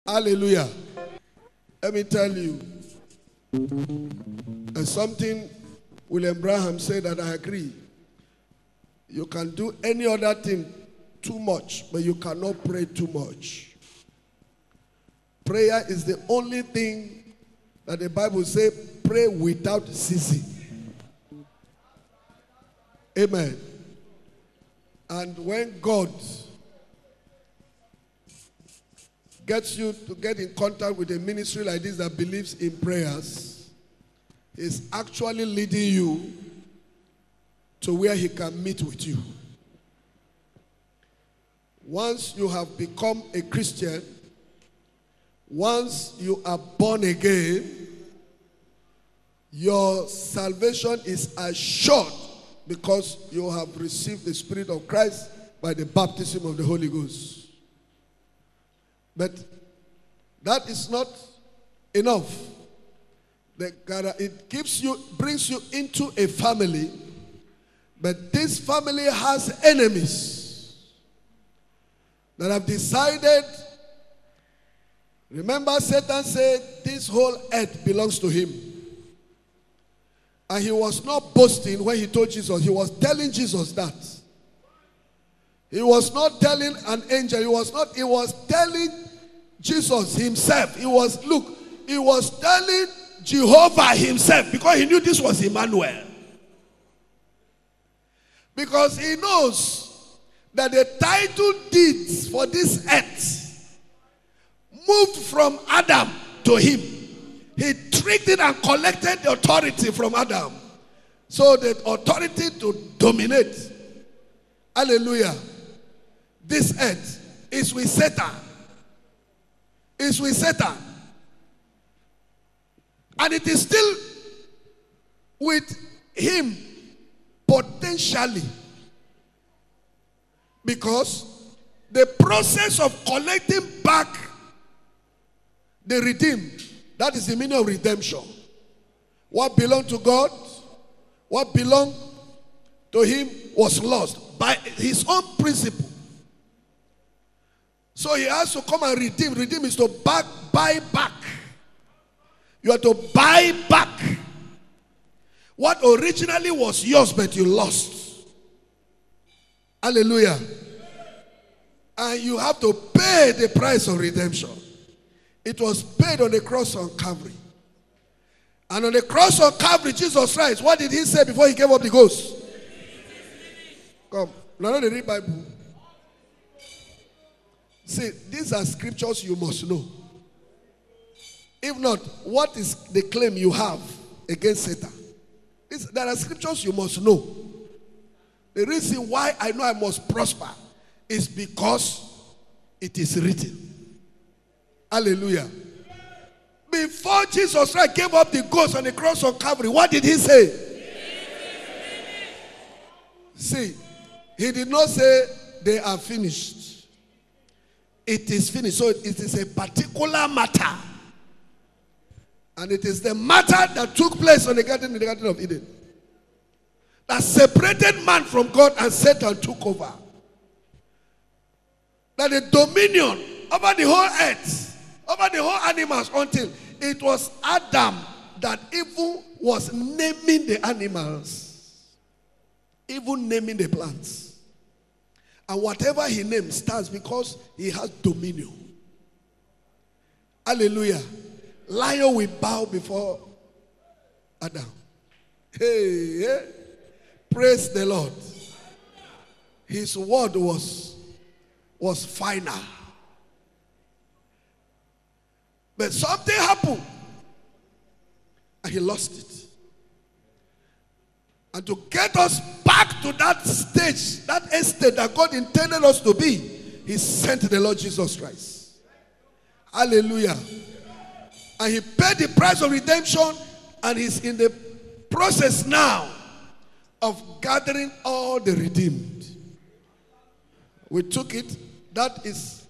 Hallelujah. Let me tell you. And something William Branham said that I agree. You can do any other thing too much, but you cannot pray too much. Prayer is the only thing that the Bible says, pray without ceasing. Amen. And when God gets you to get in contact with a ministry like this that believes in prayers, He's actually leading you to where He can meet with you. Once you have become a Christian, once you are born again, your salvation is assured because you have received the Spirit of Christ by the baptism of the Holy Ghost. But that is not enough. It brings you into a family, but this family has enemies that have decided. Remember, Satan said this whole earth belongs to him. And he was not boasting when he told Jesus. He was telling Jesus that. He was not telling an angel. He was telling Jesus himself. He was telling Jehovah himself, because he knew this was Emmanuel. Because he knows that the title deeds for this earth moved from Adam to him. He tricked it and collected the authority from Adam. So the authority to dominate. Hallelujah. This earth is with Satan. Is with Satan. And it is still with him potentially. Because the process of collecting back the redeemed, that is the meaning of redemption. What belonged to God, what belonged to him was lost by his own principle. So he has to come and redeem. Redeem is to buy back. You have to buy back what originally was yours but you lost. Hallelujah. And you have to pay the price of redemption. It was paid on the cross on Calvary. And on the cross on Calvary, Jesus Christ, what did he say before he gave up the ghost? Come, now they read Bible. See, these are scriptures you must know. If not, what is the claim you have against Satan? There are scriptures you must know. The reason why I know I must prosper is because it is written. Hallelujah. Before Jesus Christ gave up the ghost on the cross of Calvary, what did he say? See, he did not say they are finished. It is finished. So it is a particular matter. And it is the matter that took place in the Garden of Eden that separated man from God, and Satan took over. That the dominion over the whole earth, over the whole animals, until it was Adam that even was naming the animals, even naming the plants. And whatever he names stands because he has dominion. Hallelujah. Lion will bow before Adam. Hey, praise the Lord. His word was final. But something happened and he lost it. And to get us back to that stage, that estate that God intended us to be, he sent the Lord Jesus Christ. Hallelujah. And he paid the price of redemption, and he's in the process now of gathering all the redeemed. We took it. That is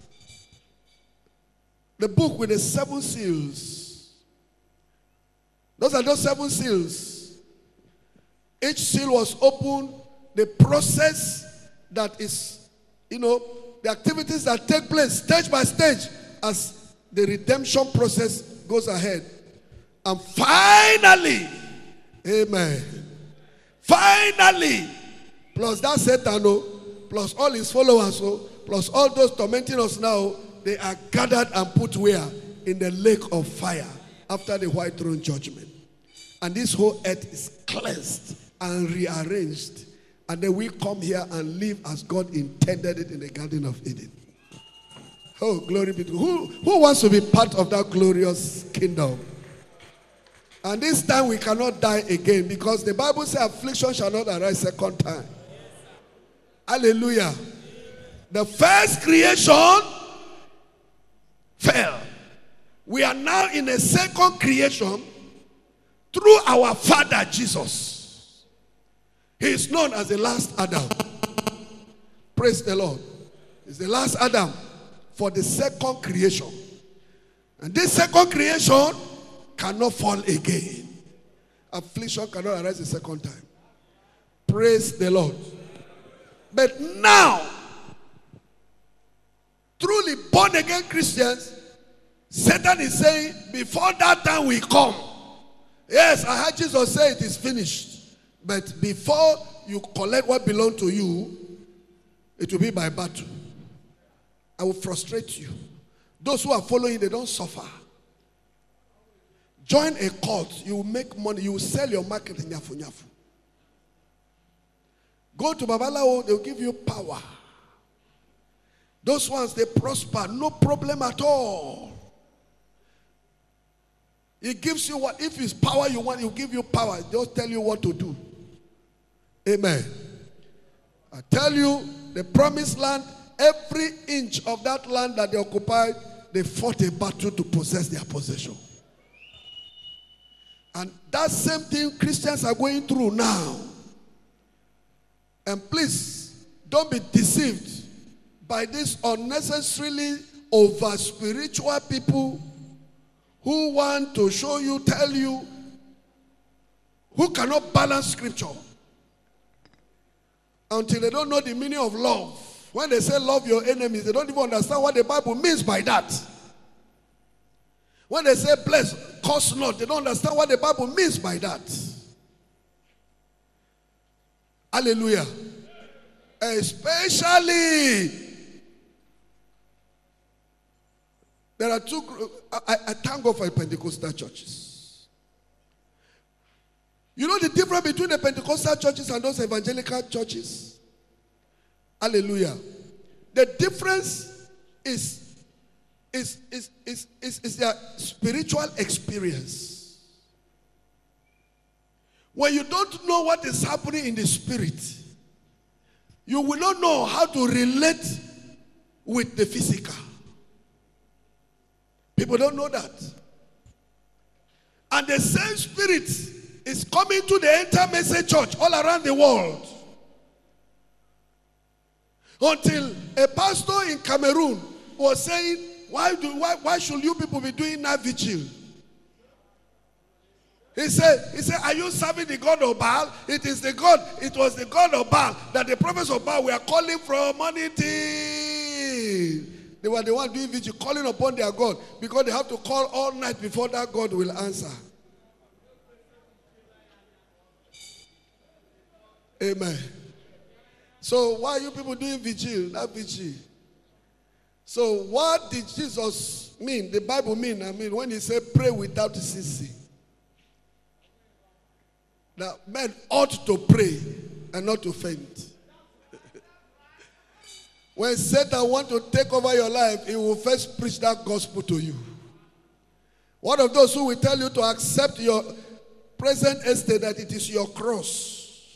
the book with the 7 seals. Those are those 7 seals. Each seal was opened. The process that is, the activities that take place stage by stage as the redemption process goes ahead. And finally, amen. Finally, plus that Satan, plus all his followers, plus all those tormenting us now, they are gathered and put where? In the lake of fire after the white throne judgment. And this whole earth is cleansed and rearranged. And then we come here and live as God intended it in the Garden of Eden. Oh, glory be to God. Who wants to be part of that glorious kingdom? And this time we cannot die again, because the Bible says affliction shall not arise second time. Hallelujah. The first creation fell. We are now in a second creation through our Father Jesus. He is known as the last Adam. Praise the Lord. He's the last Adam for the second creation. And this second creation cannot fall again. Affliction cannot arise a second time. Praise the Lord. But now, truly born again Christians, Satan is saying, before that time will come. Yes, I heard Jesus say it is finished. But before you collect what belongs to you, it will be by battle. I will frustrate you. Those who are following, they don't suffer. Join a cult, you will make money, you will sell your market in Nyafu Nyafu. Go to Babalawo, they will give you power. Those ones, they prosper, no problem at all. He gives you what, if it's power you want, he'll give you power. He'll tell you what to do. Amen. I tell you, the promised land, every inch of that land that they occupied, they fought a battle to possess their possession. And that same thing Christians are going through now. And please, don't be deceived by these unnecessarily over spiritual people who want to show you, tell you, who cannot balance scripture until they don't know the meaning of love. When they say love your enemies, they don't even understand what the Bible means by that. When they say bless, curse not, they don't understand what the Bible means by that. Hallelujah. Especially, there are two groups. I thank God for the Pentecostal churches. You know the difference between the Pentecostal churches and those evangelical churches? Hallelujah. The difference is their spiritual experience. When you don't know what is happening in the spirit, you will not know how to relate with the physical. People don't know that. And the same spirit is coming to the entire message church all around the world. Until a pastor in Cameroon was saying, why should you people be doing night vigil? He said, are you serving the God of Baal? It was the God of Baal that the prophets of Baal were calling from morning till. They were the ones doing vigil, calling upon their God, because they have to call all night before that God will answer. Amen. So why are you people doing vigil, not vigil? So what did Jesus mean? The Bible mean, when he said pray without ceasing. Now, men ought to pray and not to faint. When Satan wants to take over your life, he will first preach that gospel to you. One of those who will tell you to accept your present estate, that it is your cross.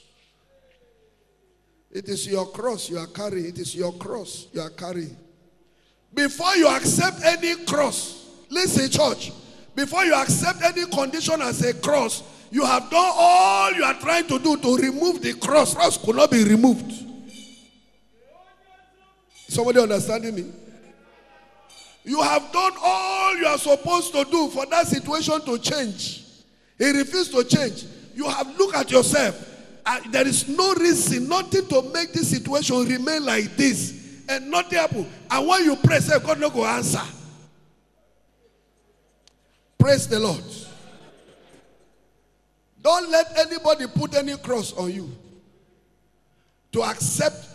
It is your cross you are carrying. It is your cross you are carrying. Before you accept any cross, listen, church, before you accept any condition as a cross, you have done all you are trying to do to remove the cross. Cross could not be removed. Somebody understanding me? You have done all you are supposed to do for that situation to change. He refused to change. You have looked at yourself. There is no reason, nothing to make this situation remain like this. And nothing happen. And when you pray, say, God no go answer. Praise the Lord. Don't let anybody put any cross on you to accept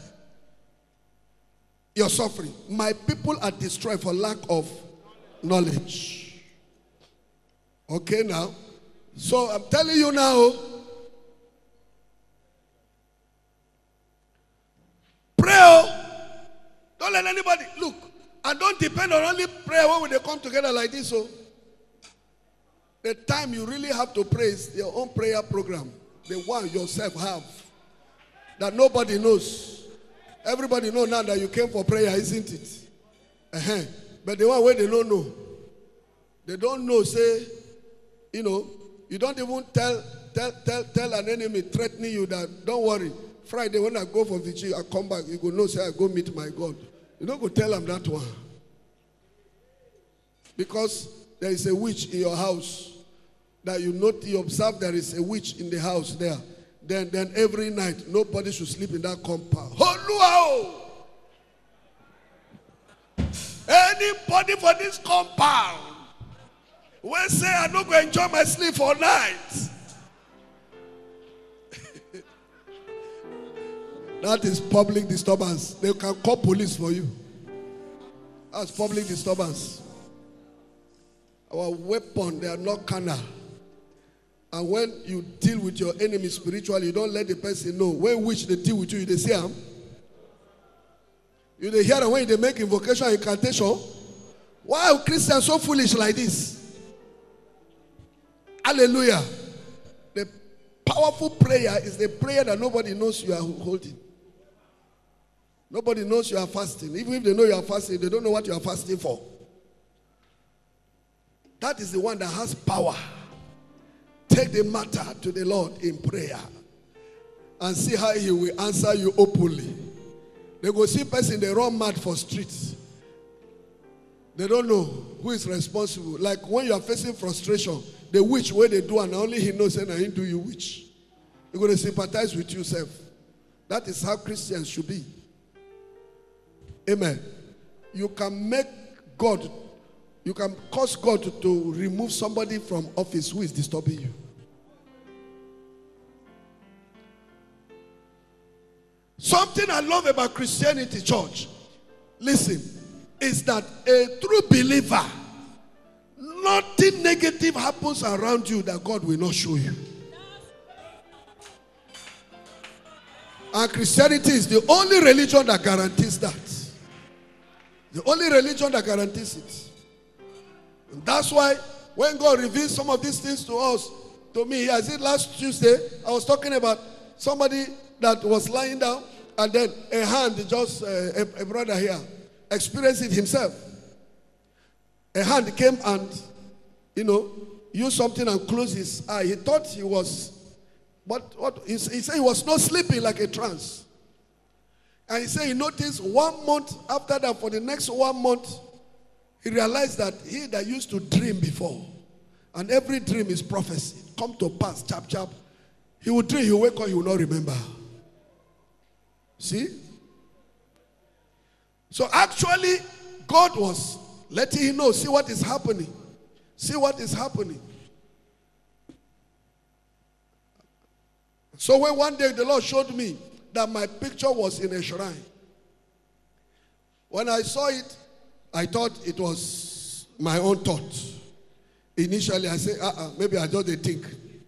your suffering. My people are destroyed for lack of knowledge. Okay now. So I'm telling you now, pray. Don't let anybody look. And don't depend on only prayer when they come together like this. So the time you really have to pray is your own prayer program. The one yourself have. That nobody knows. Everybody knows now that you came for prayer, isn't it? But the one where they don't know. They don't know, say, you know, you don't even tell an enemy threatening you that, don't worry, Friday when I go for vigil, I come back, you go know, say, I go meet my God. You don't go tell them that one. Because there is a witch in your house. That you observe there is a witch in the house there. Then every night, nobody should sleep in that compound. Anybody for this compound will say, I'm not going to enjoy my sleep for night. That is public disturbance. They can call police for you. That's public disturbance. Our weapon, they are not carnal. And when you deal with your enemy spiritually, you don't let the person know. When which they deal with you, they say, you they hear when they make invocation and incantation. Why are Christians so foolish like this? Hallelujah. The powerful prayer is the prayer that nobody knows you are holding. Nobody knows you are fasting. Even if they know you are fasting, they don't know what you are fasting for. That is the one that has power. Take the matter to the Lord in prayer and see how he will answer you openly. They go see person, they run mad for streets. They don't know who is responsible. Like when you are facing frustration, the witch, where they do, and only he knows, and I do you witch. You're going to sympathize with yourself. That is how Christians should be. Amen. You can make God, you can cause God to remove somebody from office who is disturbing you. Something I love about Christianity, church, listen, is that a true believer, nothing negative happens around you that God will not show you. And Christianity is the only religion that guarantees that. The only religion that guarantees it. And that's why when God reveals some of these things to us, to me, I said last Tuesday, I was talking about somebody that was lying down, and then a hand, just a brother here, experienced it himself. A hand came and, used something and closed his eye. He thought he was, he said he was not sleeping, like a trance. And he said he noticed 1 month after that, for the next 1 month, he realized that he that used to dream before, and every dream is prophecy, come to pass, chap, chap. He will dream, he will wake up, he will not remember. See? So actually, God was letting him know, see what is happening. See what is happening. So when one day the Lord showed me that my picture was in a shrine. When I saw it, I thought it was my own thought. Initially, I said, maybe I just think.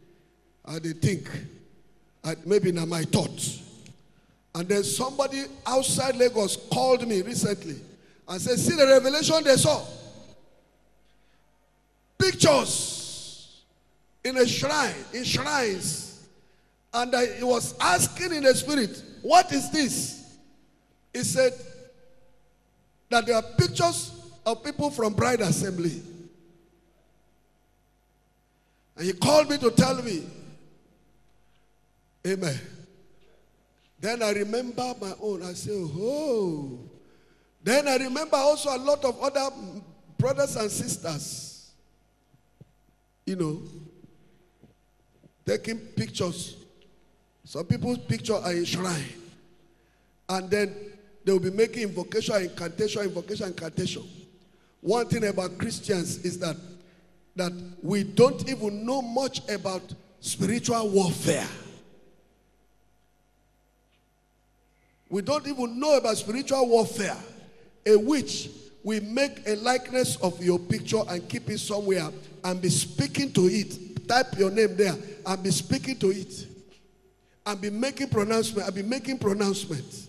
Maybe not my thoughts. And then somebody outside Lagos called me recently and said, see the revelation they saw. Pictures in a shrine, in shrines. And he was asking in the spirit, what is this? He said that there are pictures of people from Bride Assembly. And he called me to tell me, amen. Then I remember my own. I say, oh. Then I remember also a lot of other brothers and sisters, taking pictures. Some people's picture are in shrine. And then they will be making invocation, incantation. One thing about Christians is that that we don't even know much about spiritual warfare. We don't even know about spiritual warfare, in which we make a likeness of your picture and keep it somewhere and be speaking to it. Type your name there and be speaking to it. And be making pronouncement. And be making pronouncements.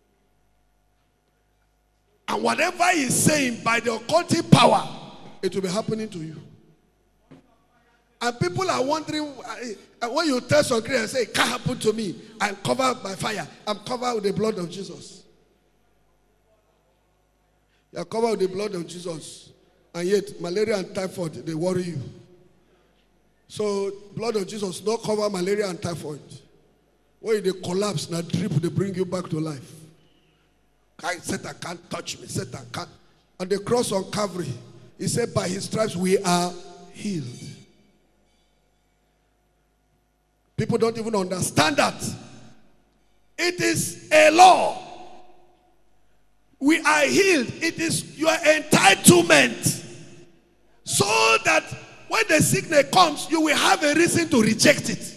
And whatever he's saying by the occultic power, it will be happening to you. And people are wondering, when you tell some Christians, say, it can't happen to me. I'm covered by fire. I'm covered with the blood of Jesus. You are covered with the blood of Jesus. And yet, malaria and typhoid, they worry you. So, blood of Jesus not cover malaria and typhoid. When they collapse, now drip, they bring you back to life. Satan can't touch me. Satan can't. On the cross on Calvary, he said, by his stripes we are healed. People don't even understand that. It is a law. We are healed. It is your entitlement. So that when the sickness comes, you will have a reason to reject it.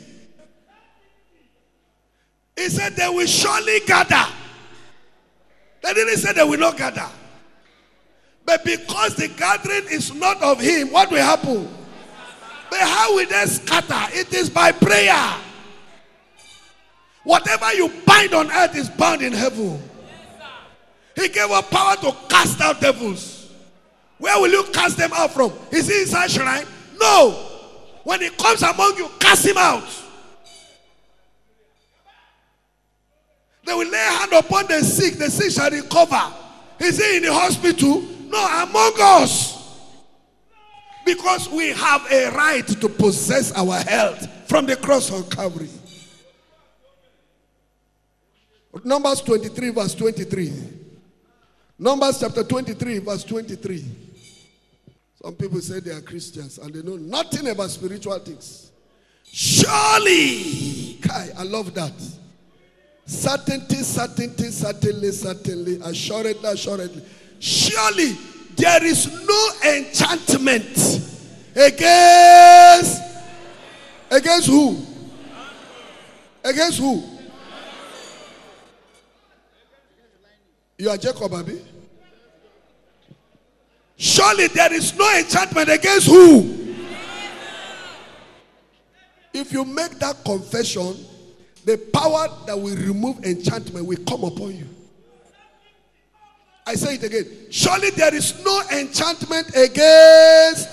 He said they will surely gather. They didn't say they will not gather. But because the gathering is not of him, what will happen? But how will they scatter? It is by prayer. Whatever you bind on earth is bound in heaven. He gave us power to cast out devils. Where will you cast them out from? Is he inside shrine? No. When he comes among you, cast him out. They will lay hand upon the sick shall recover. Is he in the hospital? No, among us. Because we have a right to possess our health from the cross of Calvary. Numbers 23 verse 23. Numbers chapter 23 verse 23. Some people say they are Christians and they know nothing about spiritual things. Surely, I love that. Certainty, assuredly. Surely there is no enchantment against who? Against who? You are Jacob, Abi. Surely there is no enchantment against who? If you make that confession, the power that will remove enchantment will come upon you. I say it again. Surely there is no enchantment against.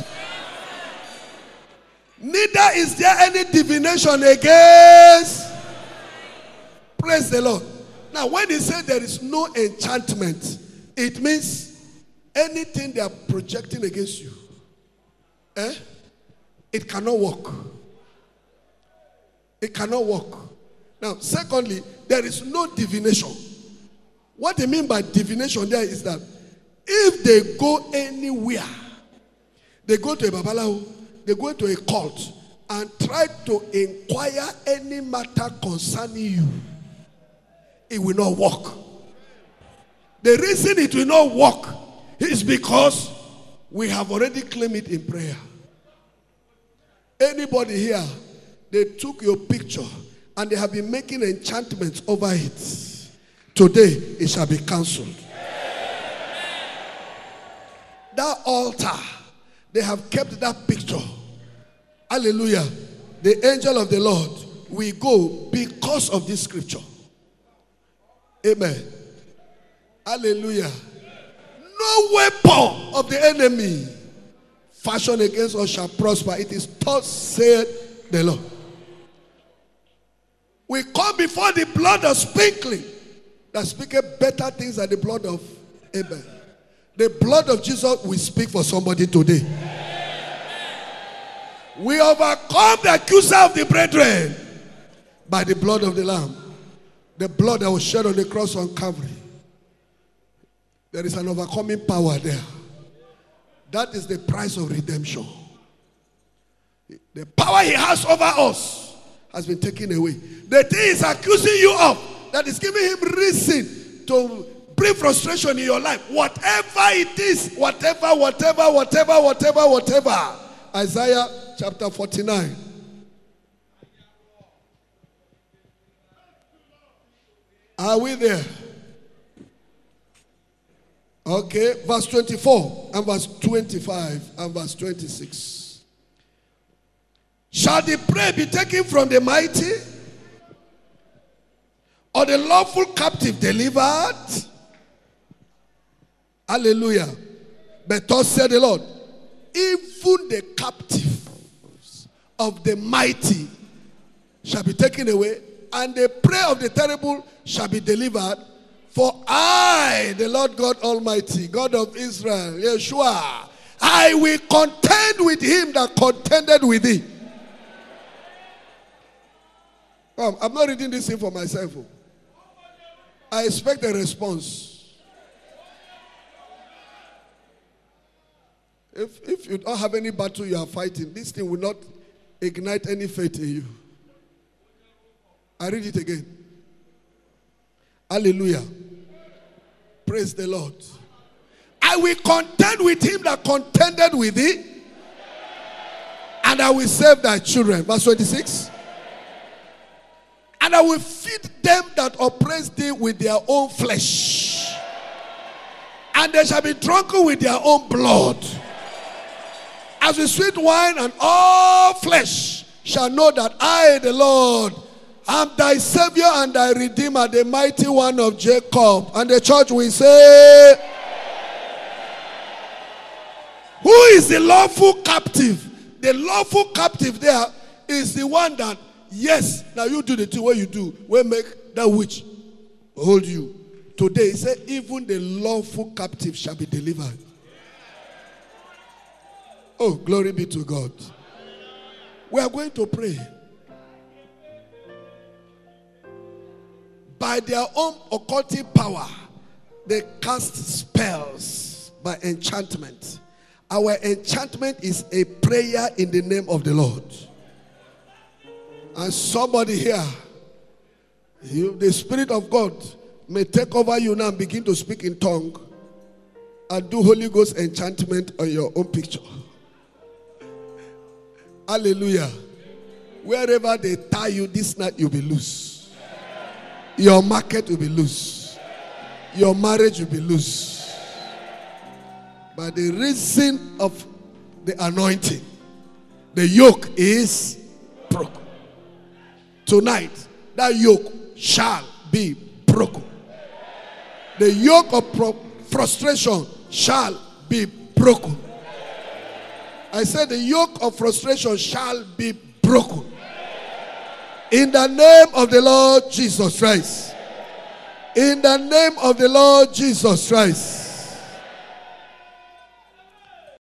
Neither is there any divination against. Praise the Lord. Now, when he said there is no enchantment, it means anything they are projecting against you, it cannot work. It cannot work. Now, secondly, there is no divination. What they mean by divination there is that if they go anywhere, they go to a babalawo, they go to a cult and try to inquire any matter concerning you, it will not work. The reason it will not work is because we have already claimed it in prayer. Anybody here, they took your picture and they have been making enchantments over it. Today, it shall be cancelled. That altar, they have kept that picture. Hallelujah. The angel of the Lord will go because of this scripture. Amen. Hallelujah. No weapon of the enemy fashioned against us shall prosper. It is thus said the Lord. We come before the blood of sprinkling that speaketh better things than the blood of Abel. The blood of Jesus will speak for somebody today. We overcome the accuser of the brethren by the blood of the Lamb. The blood that was shed on the cross on Calvary. There is an overcoming power there. That is the price of redemption. The power he has over us has been taken away. The thing he's accusing you of, that is giving him reason to bring frustration in your life. Whatever it is, whatever, Isaiah chapter 49. Are we there? Okay, verse 24 and verse 25 and verse 26. Shall the prey be taken from the mighty, or the lawful captive delivered? Hallelujah. But thus said the Lord, even the captives of the mighty shall be taken away, and the prey of the terrible shall be delivered. For I, the Lord God Almighty, God of Israel, Yeshua, I will contend with him that contended with thee. I'm not reading this thing for myself. I expect a response. If you don't have any battle you are fighting, this thing will not ignite any faith in you. I read it again. Hallelujah. Praise the Lord. I will contend with him that contended with thee, and I will save thy children. Verse 26. And I will feed them that oppress thee with their own flesh, and they shall be drunken with their own blood. As with sweet wine, and all flesh shall know that I, the Lord, am thy Savior and thy Redeemer, the mighty one of Jacob. And the church will say, who is the lawful captive? The lawful captive there is the one that, yes, now you do the thing what you do, will make that witch hold you. Today, he said, even the lawful captive shall be delivered. Oh, glory be to God. We are going to pray. By their own occultic power, they cast spells by enchantment. Our enchantment is a prayer in the name of the Lord. And somebody here, the Spirit of God may take over you now and begin to speak in tongue and do Holy Ghost enchantment on your own picture. Hallelujah. Wherever they tie you this night, you'll be loose. Your market will be loose. Your marriage will be loose. By the reason of the anointing, the yoke is broken. Tonight, that yoke shall be broken. The yoke of frustration shall be broken. I said the yoke of frustration shall be broken. In the name of the Lord Jesus Christ. In the name of the Lord Jesus Christ.